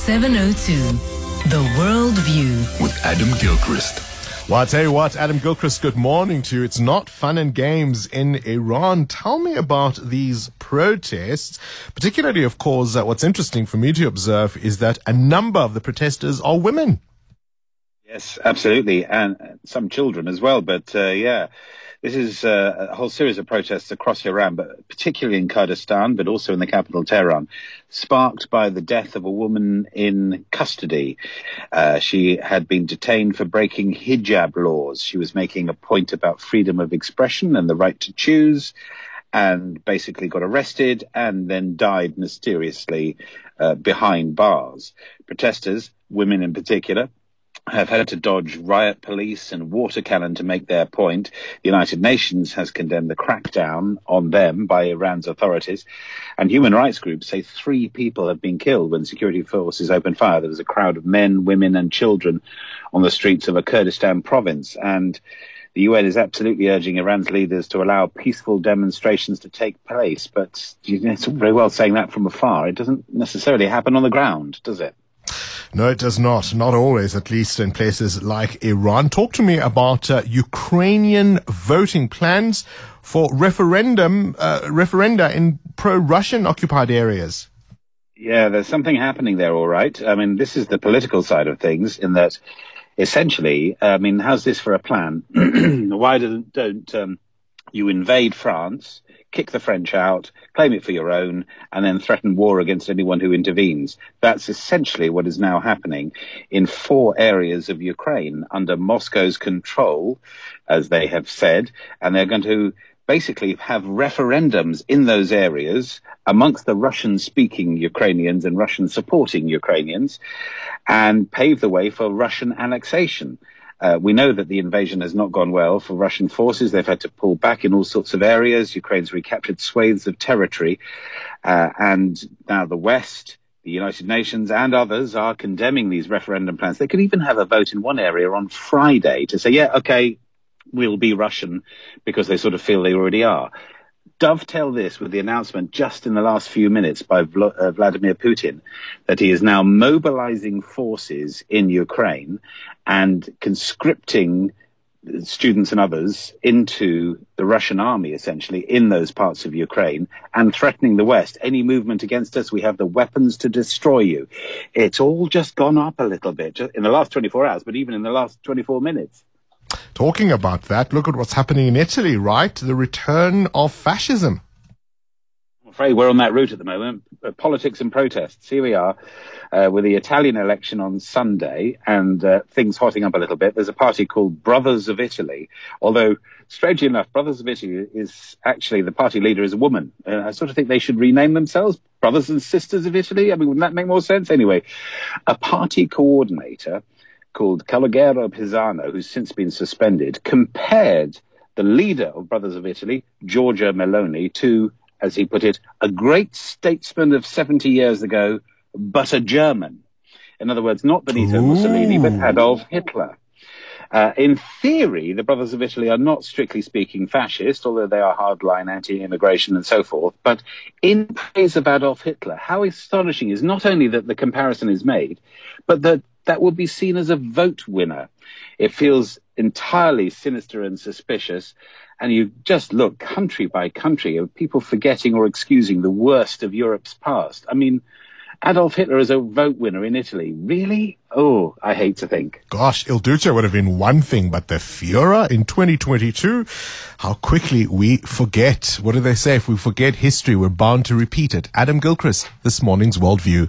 702. The World View with Adam Gilchrist. Well, I tell you what, Adam Gilchrist, good morning to you. It's not fun and games in Iran. Tell me about these protests. Particularly, of course, what's interesting for me to observe is that a number of the protesters are women. Yes, absolutely. And some children as well. But this is a whole series of protests across Iran, but particularly in Kurdistan, but also in the capital, Tehran, sparked by the death of a woman in custody. She had been detained for breaking hijab laws. She was making a point about freedom of expression and the right to choose, and basically got arrested and then died mysteriously behind bars. Protesters, women in particular, have had to dodge riot police and water cannon to make their point. The United Nations has condemned the crackdown on them by Iran's authorities. And human rights groups say 3 people have been killed when security forces opened fire. There was a crowd of men, women and children on the streets of a Kurdistan province. And the UN is absolutely urging Iran's leaders to allow peaceful demonstrations to take place. But it's all very well saying that from afar. It doesn't necessarily happen on the ground, does it? No, it does not. Not always, at least in places like Iran. Talk to me about Ukrainian voting plans for referenda in pro-Russian occupied areas. Yeah, there's something happening there, all right. I mean, this is the political side of things in that, essentially, how's this for a plan? Why don't you invade France, kick the French out, claim it for your own, and then threaten war against anyone who intervenes? That's essentially what is now happening in 4 areas of Ukraine under Moscow's control, as they have said, and they're going to basically have referendums in those areas amongst the Russian-speaking Ukrainians and Russian-supporting Ukrainians and pave the way for Russian annexation. We know that the invasion has not gone well for Russian forces. They've had to pull back in all sorts of areas. Ukraine's recaptured swathes of territory. And now the West, the United Nations and others are condemning these referendum plans. They could even have a vote in one area on Friday to say, yeah, okay, we'll be Russian, because they sort of feel they already are. Dovetail this with the announcement just in the last few minutes by Vladimir Putin that he is now mobilizing forces in Ukraine and conscripting students and others into the Russian army, essentially, in those parts of Ukraine, and threatening the West. Any movement against us, we have the weapons to destroy you. It's all just gone up a little bit in the last 24 hours, but even in the last 24 minutes. Talking about that, look at what's happening in Italy, right? The return of fascism. I'm afraid we're on that route at the moment. Politics and protests. Here we are with the Italian election on Sunday and things hotting up a little bit. There's a party called Brothers of Italy, although strangely enough, Brothers of Italy is actually, the party leader is a woman. I sort of think they should rename themselves Brothers and Sisters of Italy. I mean, wouldn't that make more sense? Anyway, a party coordinator called Calogero Pisano, who's since been suspended, compared the leader of Brothers of Italy, Giorgia Meloni, to, as he put it, a great statesman of 70 years ago, but a German. In other words, not Benito Mussolini, but Adolf Hitler. In theory, the Brothers of Italy are not strictly speaking fascist, although they are hardline anti-immigration and so forth. But in praise of Adolf Hitler, how astonishing is not only that the comparison is made, but that would be seen as a vote winner. It feels entirely sinister and suspicious. And you just look country by country of people forgetting or excusing the worst of Europe's past. I mean, Adolf Hitler is a vote winner in Italy. Really? Oh, I hate to think. Gosh, Il Duce would have been one thing, but the Führer in 2022, how quickly we forget. What do they say? If we forget history, we're bound to repeat it. Adam Gilchrist, this morning's Worldview.